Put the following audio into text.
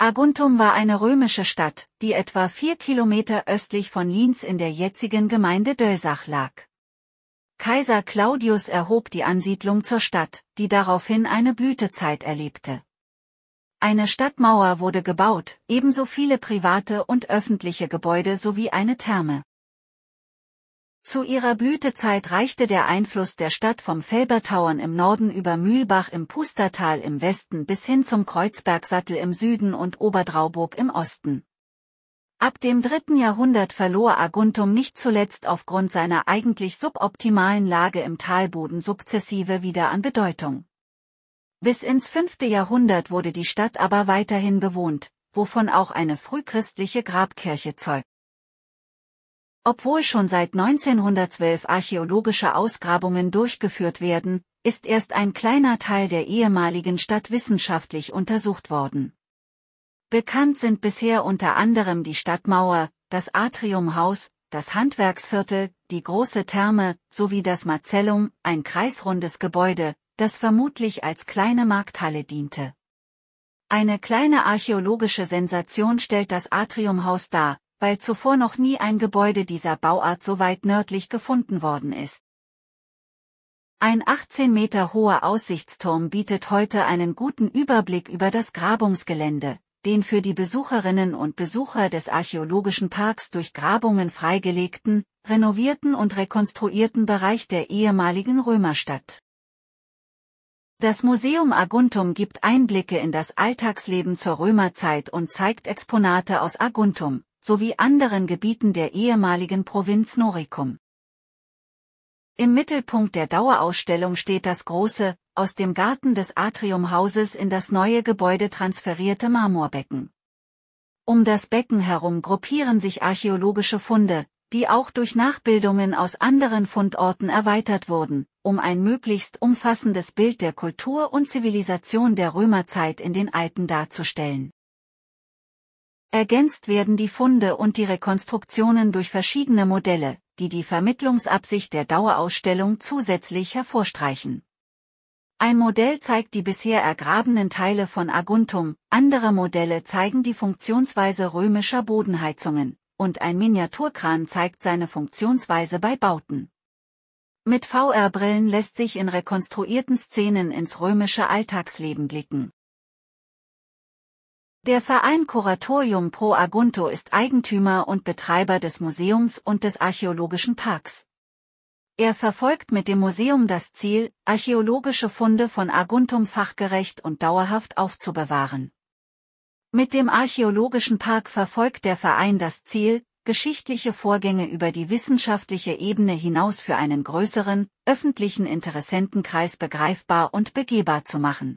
Aguntum war eine römische Stadt, die etwa 4 Kilometer östlich von Linz in der jetzigen Gemeinde Dölsach lag. Kaiser Claudius erhob die Ansiedlung zur Stadt, die daraufhin eine Blütezeit erlebte. Eine Stadtmauer wurde gebaut, ebenso viele private und öffentliche Gebäude sowie eine Therme. Zu ihrer Blütezeit reichte der Einfluss der Stadt vom Felbertauern im Norden über Mühlbach im Pustertal im Westen bis hin zum Kreuzbergsattel im Süden und Oberdrauburg im Osten. Ab dem 3. Jahrhundert verlor Aguntum nicht zuletzt aufgrund seiner eigentlich suboptimalen Lage im Talboden sukzessive wieder an Bedeutung. Bis ins 5. Jahrhundert wurde die Stadt aber weiterhin bewohnt, wovon auch eine frühchristliche Grabkirche zeugt. Obwohl schon seit 1912 archäologische Ausgrabungen durchgeführt werden, ist erst ein kleiner Teil der ehemaligen Stadt wissenschaftlich untersucht worden. Bekannt sind bisher unter anderem die Stadtmauer, das Atriumhaus, das Handwerksviertel, die große Therme, sowie das Marcellum, ein kreisrundes Gebäude, das vermutlich als kleine Markthalle diente. Eine kleine archäologische Sensation stellt das Atriumhaus dar, weil zuvor noch nie ein Gebäude dieser Bauart so weit nördlich gefunden worden ist. Ein 18 Meter hoher Aussichtsturm bietet heute einen guten Überblick über das Grabungsgelände, den für die Besucherinnen und Besucher des Archäologischen Parks durch Grabungen freigelegten, renovierten und rekonstruierten Bereich der ehemaligen Römerstadt. Das Museum Aguntum gibt Einblicke in das Alltagsleben zur Römerzeit und zeigt Exponate aus Aguntum sowie anderen Gebieten der ehemaligen Provinz Noricum. Im Mittelpunkt der Dauerausstellung steht das große, aus dem Garten des Atriumhauses in das neue Gebäude transferierte Marmorbecken. Um das Becken herum gruppieren sich archäologische Funde, die auch durch Nachbildungen aus anderen Fundorten erweitert wurden, um ein möglichst umfassendes Bild der Kultur und Zivilisation der Römerzeit in den Alpen darzustellen. Ergänzt werden die Funde und die Rekonstruktionen durch verschiedene Modelle, die die Vermittlungsabsicht der Dauerausstellung zusätzlich hervorstreichen. Ein Modell zeigt die bisher ergrabenen Teile von Aguntum, andere Modelle zeigen die Funktionsweise römischer Bodenheizungen, und ein Miniaturkran zeigt seine Funktionsweise bei Bauten. Mit VR-Brillen lässt sich in rekonstruierten Szenen ins römische Alltagsleben blicken. Der Verein Curatorium pro Agunto ist Eigentümer und Betreiber des Museums und des Archäologischen Parks. Er verfolgt mit dem Museum das Ziel, archäologische Funde von Aguntum fachgerecht und dauerhaft aufzubewahren. Mit dem Archäologischen Park verfolgt der Verein das Ziel, geschichtliche Vorgänge über die wissenschaftliche Ebene hinaus für einen größeren, öffentlichen Interessentenkreis begreifbar und begehbar zu machen.